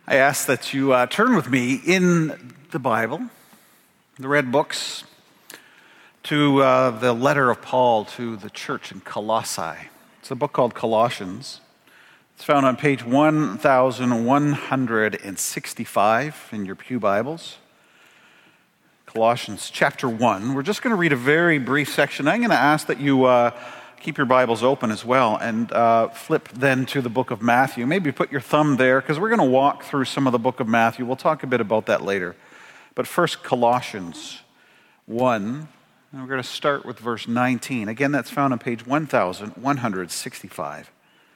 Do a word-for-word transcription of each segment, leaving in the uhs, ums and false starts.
I ask that you uh, turn with me in the Bible, the red books, to uh, the letter of Paul to the church in Colossae. It's a book called Colossians. It's found on page one thousand one hundred sixty-five in your pew Bibles. Colossians chapter one. We're just going to read a very brief section. I'm going to ask that you uh, keep your Bibles open as well and uh, flip then to the book of Matthew. Maybe put your thumb there because we're going to walk through some of the book of Matthew. We'll talk a bit about that later. But first, Colossians one. And we're going to start with verse nineteen. Again, that's found on page one thousand one hundred sixty-five.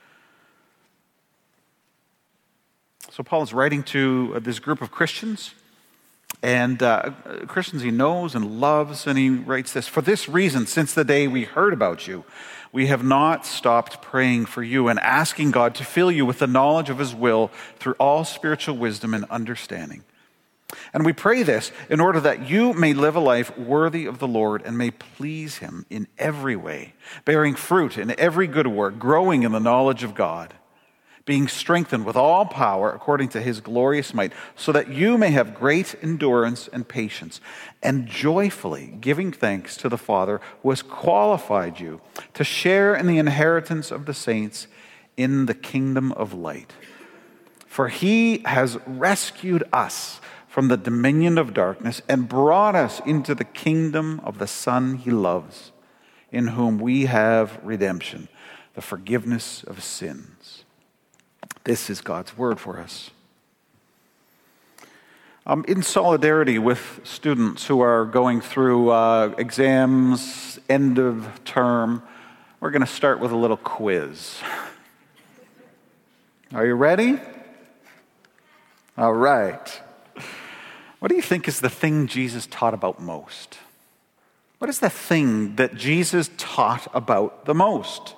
So Paul is writing to this group of Christians, and uh, Christians he knows and loves, and he writes this: "For this reason, since the day we heard about you, we have not stopped praying for you and asking God to fill you with the knowledge of his will through all spiritual wisdom and understanding. And we pray this in order that you may live a life worthy of the Lord and may please him in every way, bearing fruit in every good work, growing in the knowledge of God, being strengthened with all power according to his glorious might, so that you may have great endurance and patience, and joyfully giving thanks to the Father who has qualified you to share in the inheritance of the saints in the kingdom of light. For he has rescued us from the dominion of darkness and brought us into the kingdom of the Son he loves, in whom we have redemption, the forgiveness of sins." This is God's word for us. Um, in solidarity with students who are going through uh, exams, end of term, we're going to start with a little quiz. Are you ready? All right. What do you think is the thing Jesus taught about most? What is the thing that Jesus taught about the most?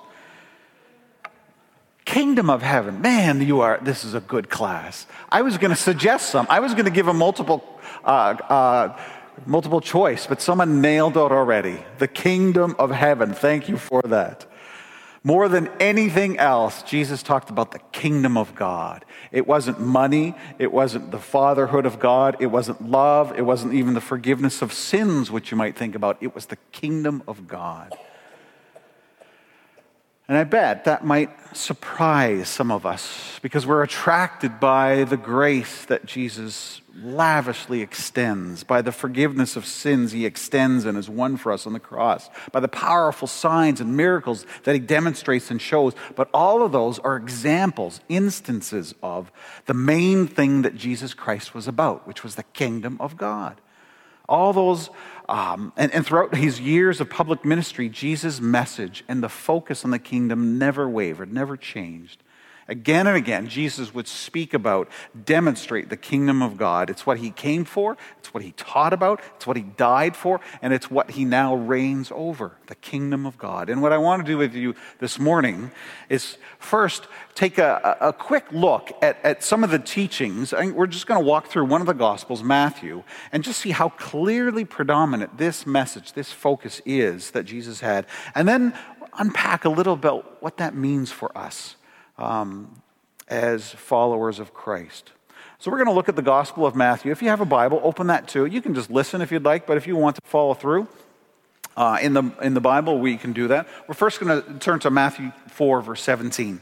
Kingdom of heaven. Man, you are, this is a good class. I was going to suggest some. I was going to give a multiple, uh, uh, multiple choice, but someone nailed it already. The kingdom of heaven. Thank you for that. More than anything else, Jesus talked about the kingdom of God. It wasn't money. It wasn't the fatherhood of God. It wasn't love. It wasn't even the forgiveness of sins, which you might think about. It was the kingdom of God. And I bet that might surprise some of us because we're attracted by the grace that Jesus lavishly extends, by the forgiveness of sins he extends and has won for us on the cross, by the powerful signs and miracles that he demonstrates and shows. But all of those are examples, instances of the main thing that Jesus Christ was about, which was the kingdom of God. All those, um, and, and throughout his years of public ministry, Jesus' message and the focus on the kingdom never wavered, never changed. Again and again, Jesus would speak about, demonstrate the kingdom of God. It's what he came for, it's what he taught about, it's what he died for, and it's what he now reigns over, the kingdom of God. And what I want to do with you this morning is first take a, a quick look at, at some of the teachings. I, we're just going to walk through one of the Gospels, Matthew, and just see how clearly predominant this message, this focus is that Jesus had, and then unpack a little bit what that means for us. Um, as followers of Christ. So we're going to look at the Gospel of Matthew. If you have a Bible, open that too. You can just listen if you'd like, but if you want to follow through uh, in the in the Bible, we can do that. We're first going to turn to Matthew four, verse seventeen.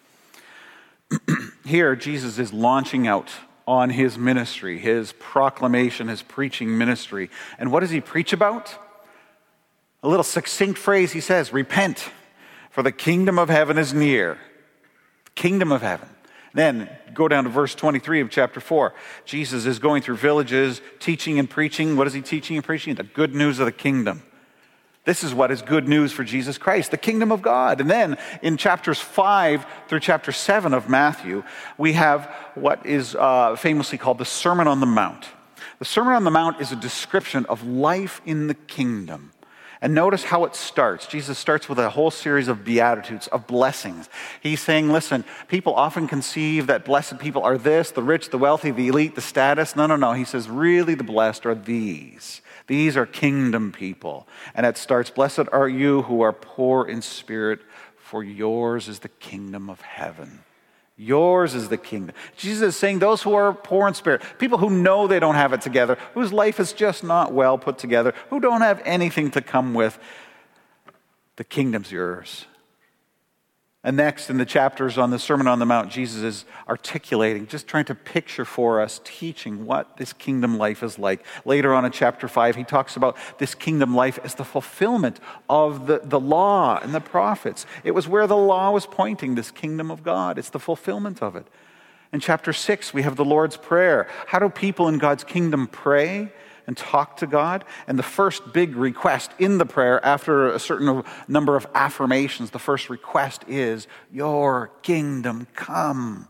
Here, Jesus is launching out on his ministry, his proclamation, his preaching ministry. And what does he preach about? A little succinct phrase he says, "Repent, for the kingdom of heaven is near." Kingdom of heaven. Then go down to verse twenty-three of chapter four. Jesus is going through villages, teaching and preaching. What is he teaching and preaching? The good news of the kingdom. This is what is good news for Jesus Christ, the kingdom of God. And then in chapters five through chapter seven of Matthew, we have what is uh, famously called the Sermon on the Mount. The Sermon on the Mount is a description of life in the kingdom. And notice how it starts. Jesus starts with a whole series of beatitudes, of blessings. He's saying, listen, people often conceive that blessed people are this, the rich, the wealthy, the elite, the status. No, no, no. He says, really the blessed are these. These are kingdom people. And it starts, blessed are you who are poor in spirit, for yours is the kingdom of heaven. Yours is the kingdom. Jesus is saying those who are poor in spirit, people who know they don't have it together, whose life is just not well put together, who don't have anything to come with, the kingdom's yours. And next in the chapters on the Sermon on the Mount, Jesus is articulating, just trying to picture for us, teaching what this kingdom life is like. Later on in chapter five, he talks about this kingdom life as the fulfillment of the, the law and the prophets. It was where the law was pointing, this kingdom of God. It's the fulfillment of it. In chapter six, we have the Lord's Prayer. How do people in God's kingdom pray and talk to God? And the first big request in the prayer, after a certain number of affirmations, the first request is, your kingdom come.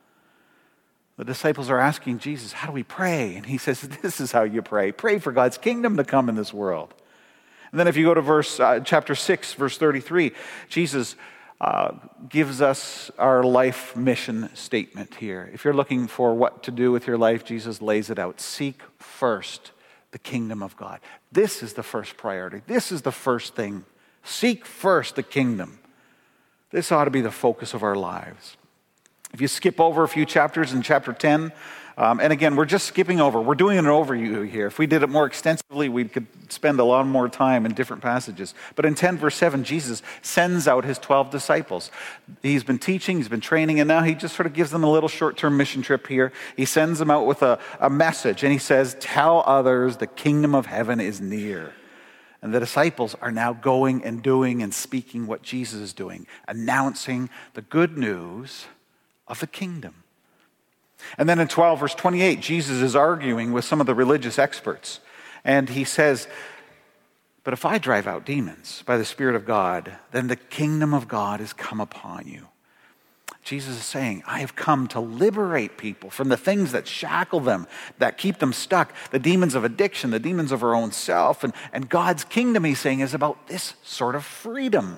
The disciples are asking Jesus, how do we pray? And he says, this is how you pray. Pray for God's kingdom to come in this world. And then if you go to verse uh, chapter six, verse thirty-three, Jesus uh, gives us our life mission statement here. If you're looking for what to do with your life, Jesus lays it out. Seek first the kingdom of God. This is the first priority. This is the first thing. Seek first the kingdom. This ought to be the focus of our lives. If you skip over a few chapters in chapter ten, um, and again, we're just skipping over. We're doing an overview here. If we did it more extensively, we could spend a lot more time in different passages. But in ten verse seven, Jesus sends out his twelve disciples. He's been teaching, he's been training, and now he just sort of gives them a little short-term mission trip here. He sends them out with a, a message, and he says, tell others the kingdom of heaven is near. And the disciples are now going and doing and speaking what Jesus is doing, announcing the good news of the kingdom. And then in twelve verse twenty-eight, Jesus is arguing with some of the religious experts. And he says, but if I drive out demons by the Spirit of God, then the kingdom of God has come upon you. Jesus is saying, I have come to liberate people from the things that shackle them, that keep them stuck, the demons of addiction, the demons of our own self. And, and God's kingdom, he's saying, is about this sort of freedom.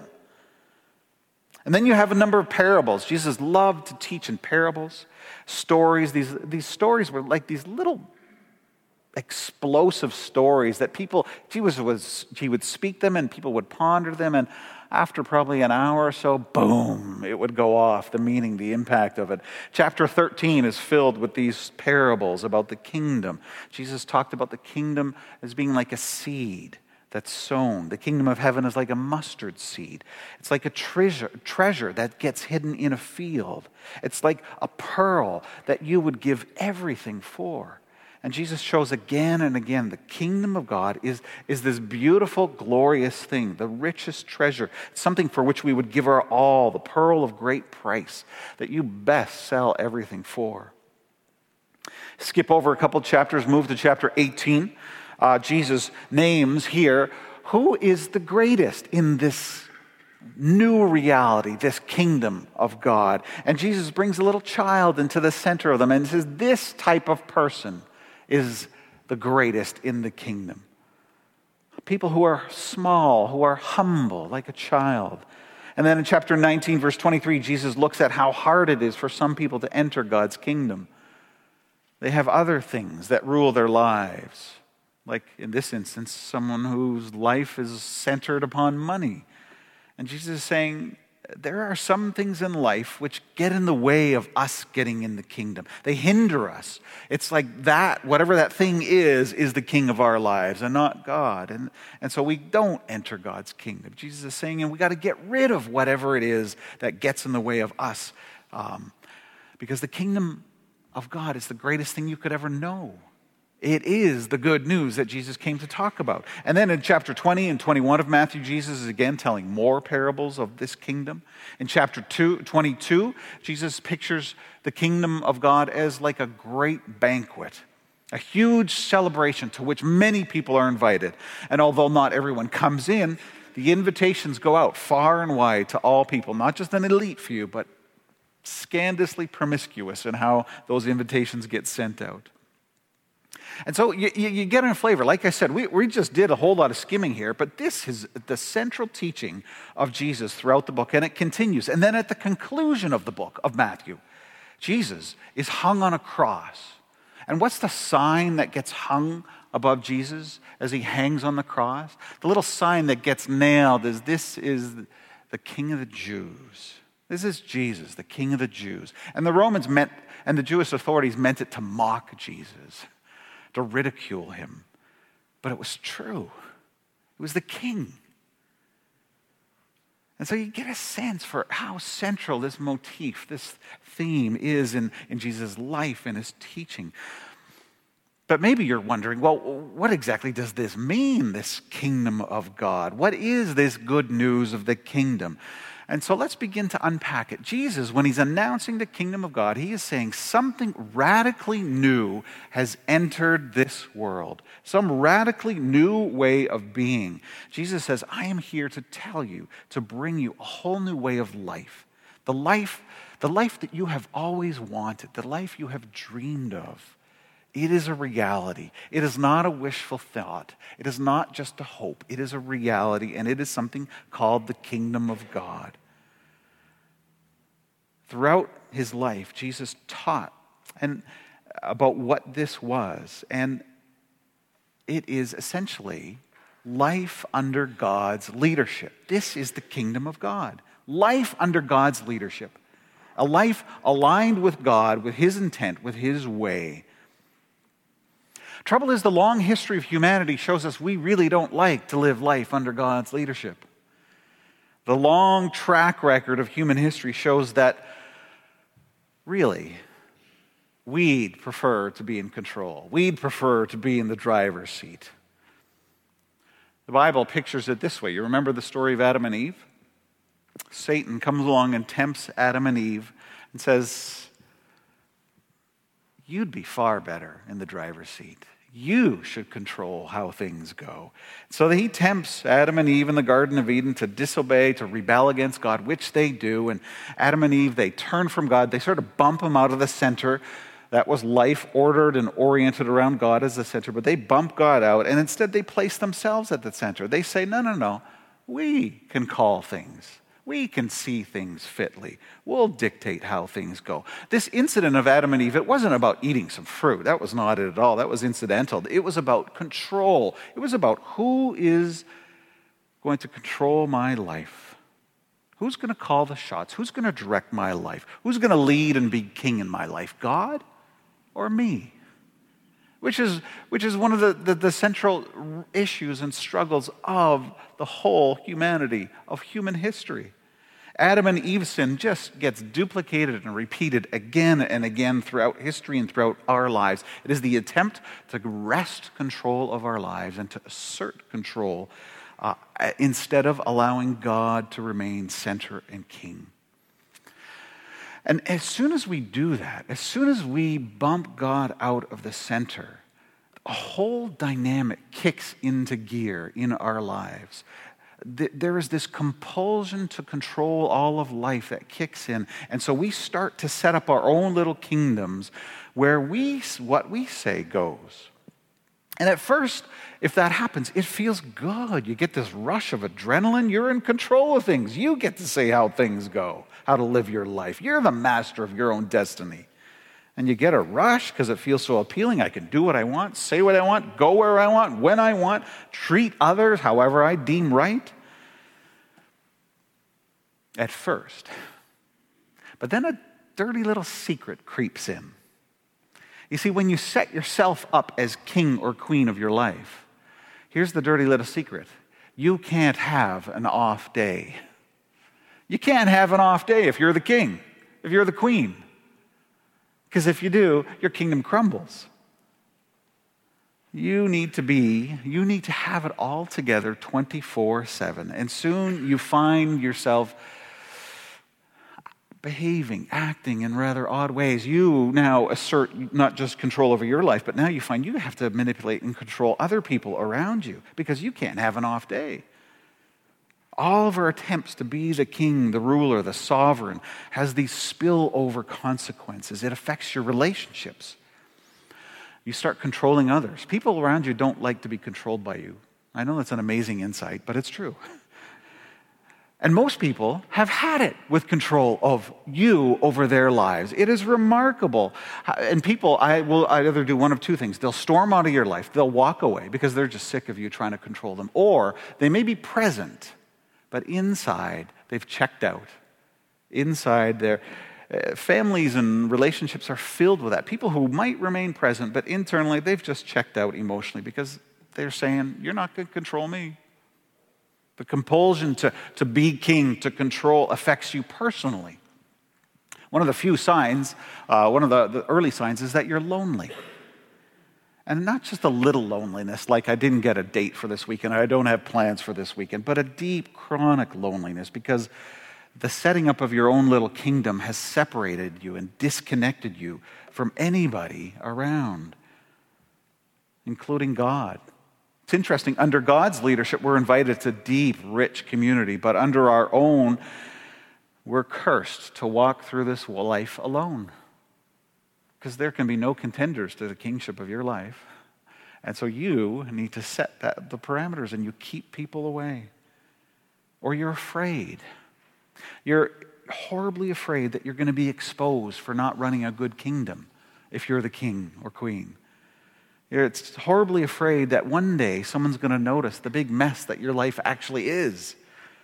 And then you have a number of parables. Jesus loved to teach in parables, stories. These, these stories were like these little explosive stories that people, Jesus was, he would speak them and people would ponder them, and after probably an hour or so, boom, it would go off, the meaning, the impact of it. Chapter thirteen is filled with these parables about the kingdom. Jesus talked about the kingdom as being like a seed that's sown. The kingdom of heaven is like a mustard seed. It's like a treasure, treasure that gets hidden in a field. It's like a pearl that you would give everything for. And Jesus shows again and again the kingdom of God is, is this beautiful, glorious thing, the richest treasure, something for which we would give our all, the pearl of great price that you best sell everything for. Skip over a couple chapters, move to chapter eighteen. Uh, Jesus names here who is the greatest in this new reality, this kingdom of God. And Jesus brings a little child into the center of them and says, this type of person is the greatest in the kingdom. People who are small, who are humble, like a child. And then in chapter nineteen, verse twenty-three, Jesus looks at how hard it is for some people to enter God's kingdom. They have other things that rule their lives. Like in this instance, someone whose life is centered upon money. And Jesus is saying, there are some things in life which get in the way of us getting in the kingdom. They hinder us. It's like that, whatever that thing is, is the king of our lives and not God. And, and so we don't enter God's kingdom. Jesus is saying, and we got to get rid of whatever it is that gets in the way of us. Um, because the kingdom of God is the greatest thing you could ever know. It is the good news that Jesus came to talk about. And then in chapter twenty and twenty-one of Matthew, Jesus is again telling more parables of this kingdom. In chapter two, twenty-two, Jesus pictures the kingdom of God as like a great banquet, a huge celebration to which many people are invited. And although not everyone comes in, the invitations go out far and wide to all people, not just an elite few, but scandalously promiscuous in how those invitations get sent out. And so you, you, you get a flavor. Like I said, we, we just did a whole lot of skimming here, but this is the central teaching of Jesus throughout the book, and it continues. And then at the conclusion of the book of Matthew, Jesus is hung on a cross. And what's the sign that gets hung above Jesus as he hangs on the cross? The little sign that gets nailed is, this is the King of the Jews. This is Jesus, the King of the Jews. And the Romans meant, and the Jewish authorities meant it to mock Jesus, to ridicule him. But it was true. It was the King. And so you get a sense for how central this motif, this theme is in, in Jesus' life and his teaching. But maybe you're wondering, well, what exactly does this mean, this kingdom of God? What is this good news of the kingdom? And so let's begin to unpack it. Jesus, when he's announcing the kingdom of God, he is saying something radically new has entered this world. Some radically new way of being. Jesus says, I am here to tell you, to bring you a whole new way of life. The life, the life that you have always wanted, the life you have dreamed of. It is a reality. It is not a wishful thought. It is not just a hope. It is a reality, and it is something called the kingdom of God. Throughout his life, Jesus taught and about what this was, and it is essentially life under God's leadership. This is the kingdom of God. Life under God's leadership. A life aligned with God, with his intent, with his way. Trouble is, the long history of humanity shows us we really don't like to live life under God's leadership. The long track record of human history shows that, really, we'd prefer to be in control. We'd prefer to be in the driver's seat. The Bible pictures it this way. You remember the story of Adam and Eve? Satan comes along and tempts Adam and Eve and says, you'd be far better in the driver's seat. You should control how things go. So he tempts Adam and Eve in the Garden of Eden to disobey, to rebel against God, which they do. And Adam and Eve, they turn from God. They sort of bump him out of the center. That was life ordered and oriented around God as the center. But they bump God out, and instead they place themselves at the center. They say, no, no, no. We can call things. We can see things fitly. We'll dictate how things go. This incident of Adam and Eve, it wasn't about eating some fruit. That was not it at all. That was incidental. It was about control. It was about who is going to control my life. Who's going to call the shots? Who's going to direct my life? Who's going to lead and be king in my life? God or me? Which is, which is one of the, the, the central issues and struggles of the whole humanity, of human history. Adam and Eve's sin just gets duplicated and repeated again and again throughout history and throughout our lives. It is the attempt to wrest control of our lives and to assert control uh, instead of allowing God to remain center and king. And as soon as we do that, as soon as we bump God out of the center, a whole dynamic kicks into gear in our lives. There is this compulsion to control all of life that kicks in. And so we start to set up our own little kingdoms where we, what we say goes. And at first, if that happens, it feels good. You get this rush of adrenaline. You're in control of things. You get to say how things go, how to live your life. You're the master of your own destiny. And you get a rush because it feels so appealing. I can do what I want, say what I want, go where I want, when I want, treat others however I deem right. At first. But then a dirty little secret creeps in. You see, when you set yourself up as king or queen of your life, here's the dirty little secret. You can't have an off day. You can't have an off day if you're the king, if you're the queen. Because if you do, your kingdom crumbles. You need to be, you need to have it all together twenty-four seven. And soon you find yourself behaving, acting in rather odd ways. You now assert not just control over your life, but now you find you have to manipulate and control other people around you because you can't have an off day. All of our attempts to be the king, the ruler, the sovereign has these spillover consequences. It affects your relationships. You start controlling others. People around you don't like to be controlled by you. I know that's an amazing insight, but it's true. And most people have had it with control of you over their lives. It is remarkable. And people, I will either do one of two things. They'll storm out of your life. They'll walk away because they're just sick of you trying to control them. Or they may be present, but inside they've checked out. inside there. Uh, families and relationships are filled with that. People who might remain present, but internally they've just checked out emotionally because they're saying, you're not going to control me. The compulsion to, to be king, to control, affects you personally. One of the few signs, uh, one of the, the early signs is that you're lonely. And not just a little loneliness, like I didn't get a date for this weekend, I don't have plans for this weekend, but a deep, chronic loneliness because the setting up of your own little kingdom has separated you and disconnected you from anybody around, including God. It's interesting, under God's leadership, we're invited to deep, rich community, but under our own, we're cursed to walk through this life alone. Because there can be no contenders to the kingship of your life. And so you need to set that, the parameters, and you keep people away. Or you're afraid. You're horribly afraid that you're going to be exposed for not running a good kingdom if you're the king or queen. You're it's horribly afraid that one day someone's going to notice the big mess that your life actually is.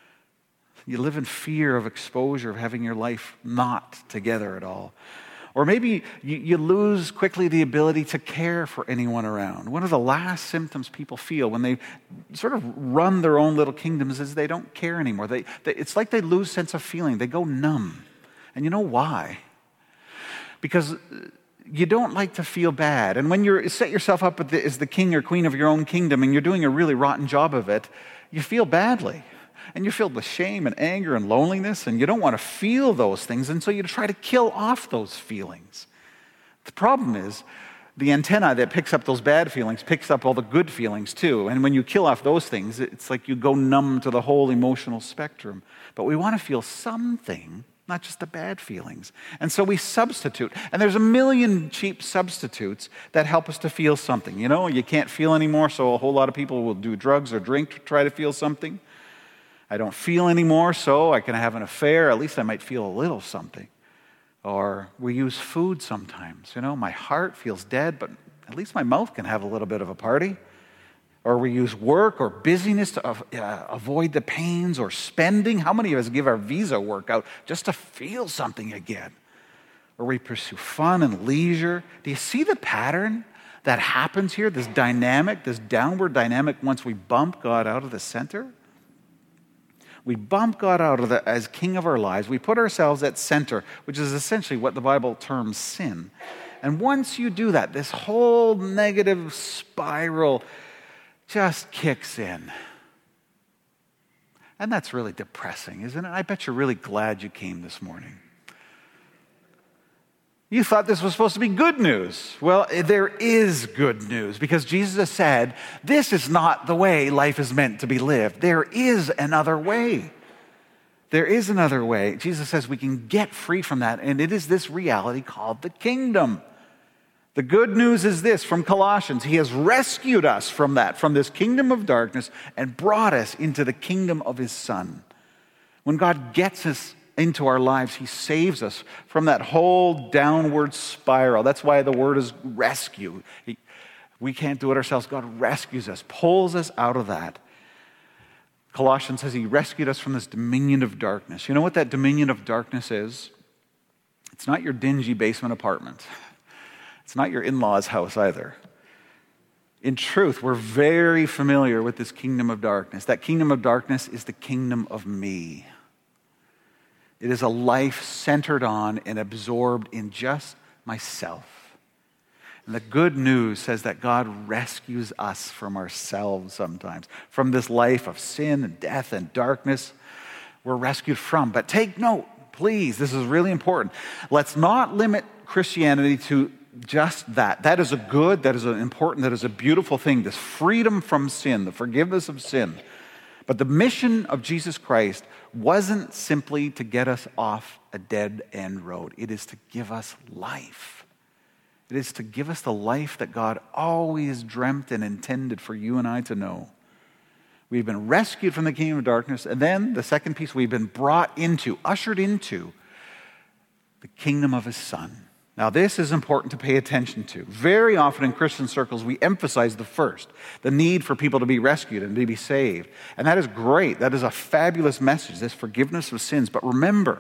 You live in fear of exposure, of having your life not together at all. Or maybe you, you lose quickly the ability to care for anyone around. One of the last symptoms people feel when they sort of run their own little kingdoms is they don't care anymore. They, they, it's like they lose sense of feeling. They go numb. And you know why? Because you don't like to feel bad. And when you set yourself up as the, as the king or queen of your own kingdom and you're doing a really rotten job of it, you feel badly. And you're filled with shame and anger and loneliness, and you don't want to feel those things, and so you try to kill off those feelings. The problem is, the antenna that picks up those bad feelings picks up all the good feelings too. And when you kill off those things, it's like you go numb to the whole emotional spectrum. But we want to feel something, not just the bad feelings. And so we substitute. And there's a million cheap substitutes that help us to feel something. You know, you can't feel anymore, so a whole lot of people will do drugs or drink to try to feel something. I don't feel anymore, so I can have an affair. At least I might feel a little something. Or we use food sometimes. You know, my heart feels dead, but at least my mouth can have a little bit of a party. Or we use work or busyness to uh, avoid the pains, or spending. How many of us give our visa workout just to feel something again? Or we pursue fun and leisure. Do you see the pattern that happens here? This dynamic, this downward dynamic once we bump God out of the center? We bump God out of the, as king of our lives. We put ourselves at center, which is essentially what the Bible terms sin. And once you do that, this whole negative spiral just kicks in. And that's really depressing, isn't it? I bet you're really glad you came this morning. You thought this was supposed to be good news. Well, there is good news, because Jesus has said, this is not the way life is meant to be lived. There is another way. There is another way. Jesus says we can get free from that, and it is this reality called the kingdom. The good news is this from Colossians. He has rescued us from that, from this kingdom of darkness, and brought us into the kingdom of his Son. When God gets us into our lives, he saves us from that whole downward spiral. That's why the word is rescue. He, we can't do it ourselves. God rescues us, pulls us out of that. Colossians says he rescued us from this dominion of darkness. You know what that dominion of darkness is? It's not your dingy basement apartment. It's not your in-laws' house either. In truth, we're very familiar with this kingdom of darkness. That kingdom of darkness is the kingdom of me. It is a life centered on and absorbed in just myself. And the good news says that God rescues us from ourselves sometimes, from this life of sin and death and darkness we're rescued from. But take note, please, this is really important. Let's not limit Christianity to just that. That is a good, that is an important, that is a beautiful thing, this freedom from sin, the forgiveness of sin. But the mission of Jesus Christ wasn't simply to get us off a dead-end road. It is to give us life. It is to give us the life that God always dreamt and intended for you and I to know. We've been rescued from the kingdom of darkness, and then the second piece, we've been brought into, ushered into the kingdom of his Son. Now, this is important to pay attention to. Very often in Christian circles, we emphasize the first, the need for people to be rescued and to be saved. And that is great. That is a fabulous message, this forgiveness of sins. But remember,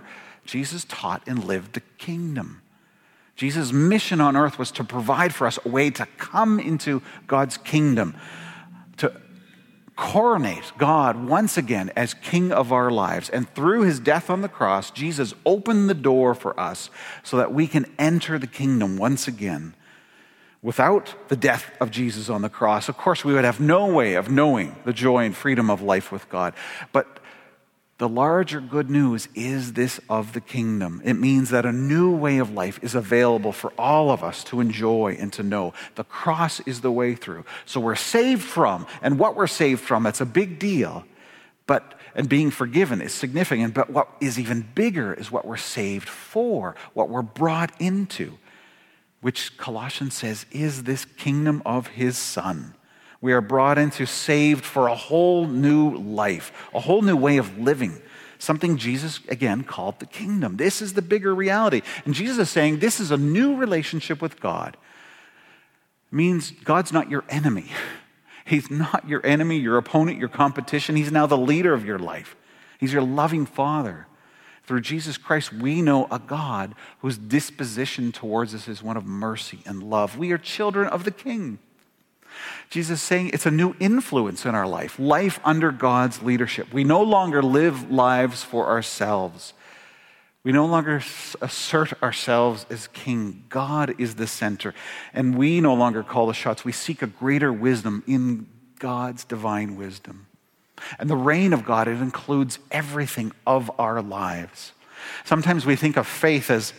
Jesus taught and lived the kingdom. Jesus' mission on earth was to provide for us a way to come into God's kingdom, to coronate God once again as King of our lives. And through his death on the cross, Jesus opened the door for us so that we can enter the kingdom once again. Without the death of Jesus on the cross, of course, we would have no way of knowing the joy and freedom of life with God. But the larger good news is this of the kingdom. It means that a new way of life is available for all of us to enjoy and to know. The cross is the way through. So we're saved from, and what we're saved from, it's a big deal. But and being forgiven is significant, but what is even bigger is what we're saved for, what we're brought into, which Colossians says is this kingdom of his Son. We are brought into, saved for a whole new life, a whole new way of living, something Jesus, again, called the kingdom. This is the bigger reality. And Jesus is saying this is a new relationship with God. It means God's not your enemy. He's not your enemy, your opponent, your competition. He's now the leader of your life. He's your loving Father. Through Jesus Christ, we know a God whose disposition towards us is one of mercy and love. We are children of the King. Jesus is saying it's a new influence in our life, life under God's leadership. We no longer live lives for ourselves. We no longer assert ourselves as king. God is the center, and we no longer call the shots. We seek a greater wisdom in God's divine wisdom. And the reign of God, it includes everything of our lives. Sometimes we think of faith as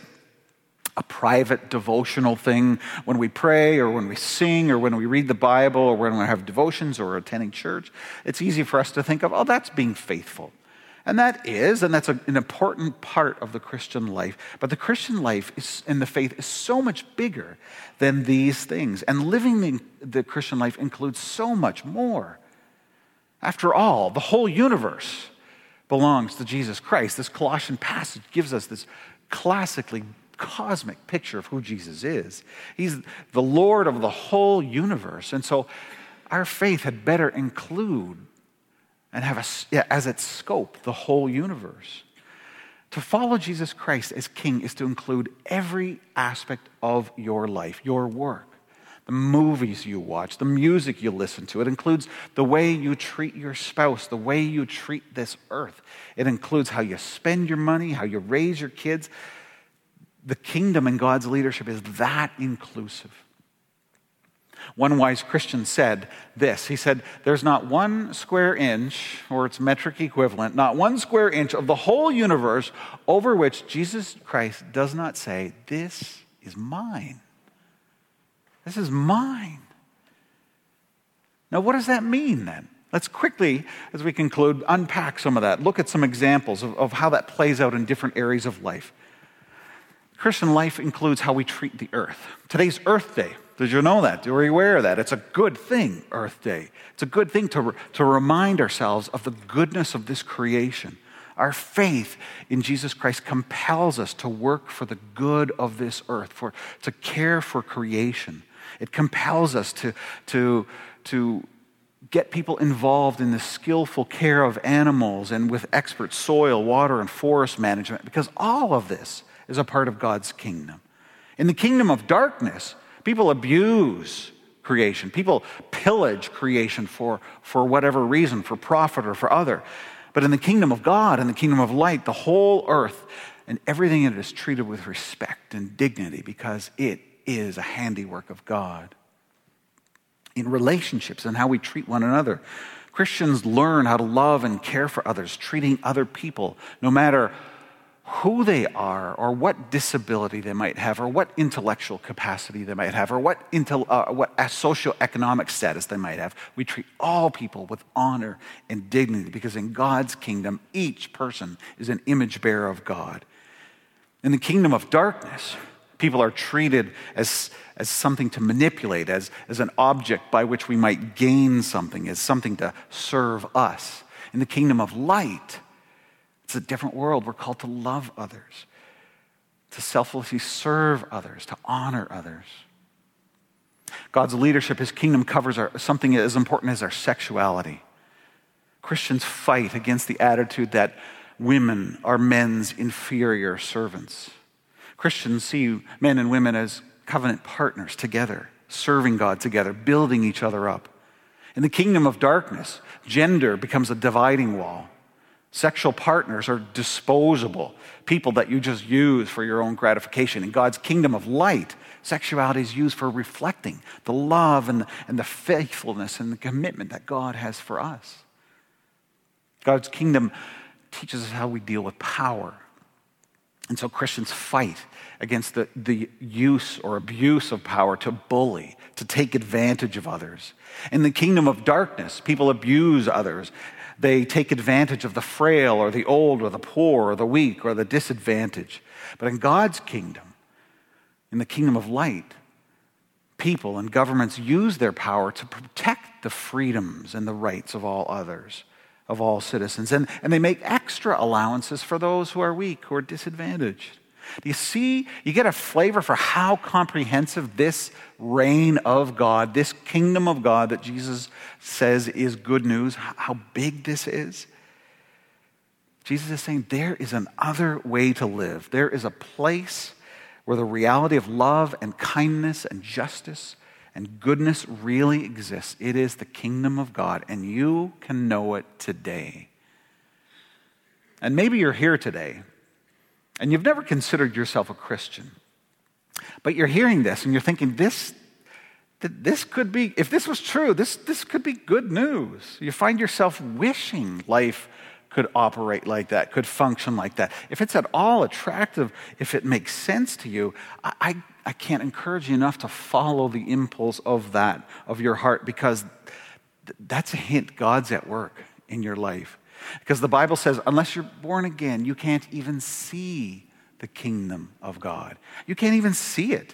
a private devotional thing when we pray or when we sing or when we read the Bible or when we have devotions or attending church. It's easy for us to think of, oh, that's being faithful. And that is, and that's a, an important part of the Christian life. But the Christian life is, and the faith is so much bigger than these things. And living the, the Christian life includes so much more. After all, the whole universe belongs to Jesus Christ. This Colossian passage gives us this classically cosmic picture of who Jesus is. He's the Lord of the whole universe. And so our faith had better include and have a, yeah, as its scope the whole universe. To follow Jesus Christ as King is to include every aspect of your life, your work, the movies you watch, the music you listen to. It includes the way you treat your spouse, the way you treat this earth. It includes how you spend your money, how you raise your kids. The kingdom and God's leadership is that inclusive. One wise Christian said this. He said, there's not one square inch, or its metric equivalent, not one square inch of the whole universe over which Jesus Christ does not say, this is mine. This is mine. Now, what does that mean then? Let's quickly, as we conclude, unpack some of that. Look at some examples of, of how that plays out in different areas of life. Christian life includes how we treat the earth. Today's Earth Day. Did you know that? Were you aware of that? It's a good thing, Earth Day. It's a good thing to, to remind ourselves of the goodness of this creation. Our faith in Jesus Christ compels us to work for the good of this earth, for to care for creation. It compels us to, to, to get people involved in the skillful care of animals and with expert soil, water, and forest management, because all of this is a part of God's kingdom. In the kingdom of darkness, people abuse creation. People pillage creation for, for whatever reason, for profit or for other. But in the kingdom of God, in the kingdom of light, the whole earth and everything in it is treated with respect and dignity because it is a handiwork of God. In relationships and how we treat one another, Christians learn how to love and care for others, treating other people, no matter who they are or what disability they might have or what intellectual capacity they might have or what, intel, uh, what socioeconomic status they might have. We treat all people with honor and dignity because in God's kingdom, each person is an image bearer of God. In the kingdom of darkness, people are treated as, as something to manipulate, as, as an object by which we might gain something, as something to serve us. In the kingdom of light, it's a different world. We're called to love others, to selflessly serve others, to honor others. God's leadership, his kingdom covers our, something as important as our sexuality. Christians fight against the attitude that women are men's inferior servants. Christians see men and women as covenant partners together, serving God together, building each other up. In the kingdom of darkness, gender becomes a dividing wall. Sexual partners are disposable, people that you just use for your own gratification. In God's kingdom of light, sexuality is used for reflecting the love and the, and the faithfulness and the commitment that God has for us. God's kingdom teaches us how we deal with power. And so Christians fight against the, the use or abuse of power to bully, to take advantage of others. In the kingdom of darkness, people abuse others. They take advantage of the frail or the old or the poor or the weak or the disadvantaged. But in God's kingdom, in the kingdom of light, people and governments use their power to protect the freedoms and the rights of all others, of all citizens. And, and they make extra allowances for those who are weak, who are disadvantaged. Do you see, you get a flavor for how comprehensive this reign of God, this kingdom of God that Jesus says is good news, how big this is? Jesus is saying there is another way to live. There is a place where the reality of love and kindness and justice and goodness really exists. It is the kingdom of God, and you can know it today. And maybe you're here today, and you've never considered yourself a Christian, but you're hearing this, and you're thinking, this, this could be, if this was true, this, this could be good news. You find yourself wishing life could operate like that, could function like that. If it's at all attractive, if it makes sense to you, I, I, I can't encourage you enough to follow the impulse of that, of your heart, because th- that's a hint God's at work in your life. Because the Bible says, unless you're born again, you can't even see the kingdom of God. You can't even see it.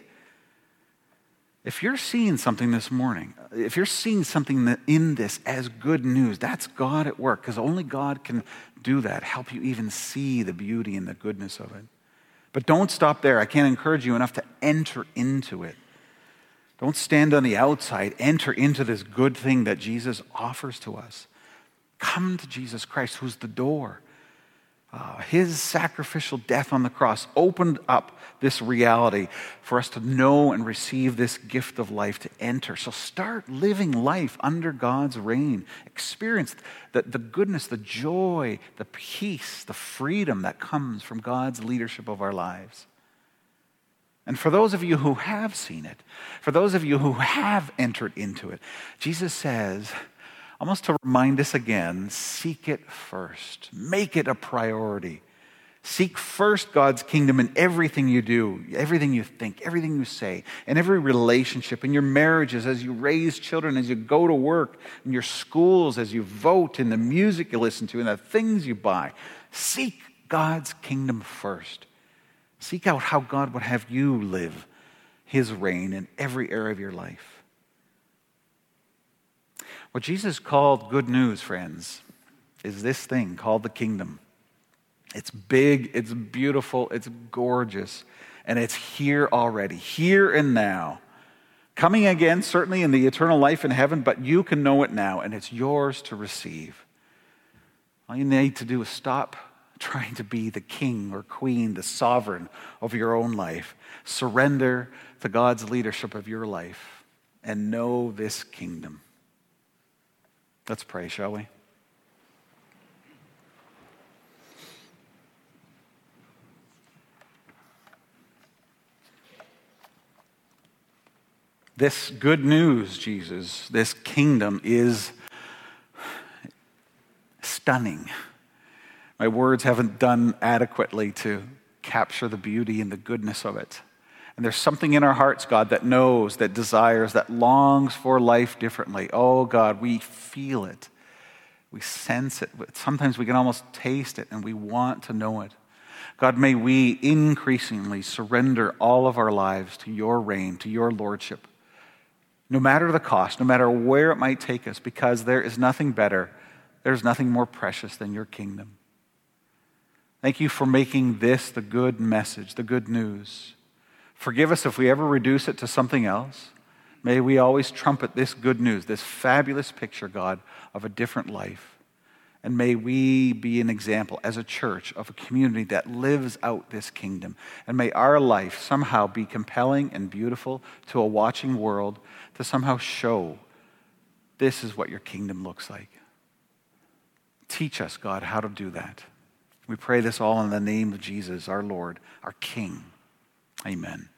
If you're seeing something this morning, if you're seeing something in this as good news, that's God at work, because only God can do that, help you even see the beauty and the goodness of it. But don't stop there. I can't encourage you enough to enter into it. Don't stand on the outside. Enter into this good thing that Jesus offers to us. Come to Jesus Christ, who's the door. Uh, his sacrificial death on the cross opened up this reality for us to know and receive this gift of life, to enter. So start living life under God's reign. Experience the, the goodness, the joy, the peace, the freedom that comes from God's leadership of our lives. And for those of you who have seen it, for those of you who have entered into it, Jesus says, almost to remind us again, seek it first. Make it a priority. Seek first God's kingdom in everything you do, everything you think, everything you say, in every relationship, in your marriages, as you raise children, as you go to work, in your schools, as you vote, in the music you listen to, in the things you buy. Seek God's kingdom first. Seek out how God would have you live his reign in every area of your life. What Jesus called good news, friends, is this thing called the kingdom. It's big, it's beautiful, it's gorgeous, and it's here already, here and now. Coming again, certainly in the eternal life in heaven, but you can know it now, and it's yours to receive. All you need to do is stop trying to be the king or queen, the sovereign of your own life. Surrender to God's leadership of your life and know this kingdom. Let's pray, shall we? This good news, Jesus, this kingdom is stunning. My words haven't done adequately to capture the beauty and the goodness of it. And there's something in our hearts, God, that knows, that desires, that longs for life differently. Oh, God, we feel it. We sense it. Sometimes we can almost taste it, and we want to know it. God, may we increasingly surrender all of our lives to your reign, to your lordship, no matter the cost, no matter where it might take us, because there is nothing better, there's nothing more precious than your kingdom. Thank you for making this the good message, the good news. Forgive us if we ever reduce it to something else. May we always trumpet this good news, this fabulous picture, God, of a different life. And may we be an example as a church of a community that lives out this kingdom. And may our life somehow be compelling and beautiful to a watching world, to somehow show this is what your kingdom looks like. Teach us, God, how to do that. We pray this all in the name of Jesus, our Lord, our King. Amen.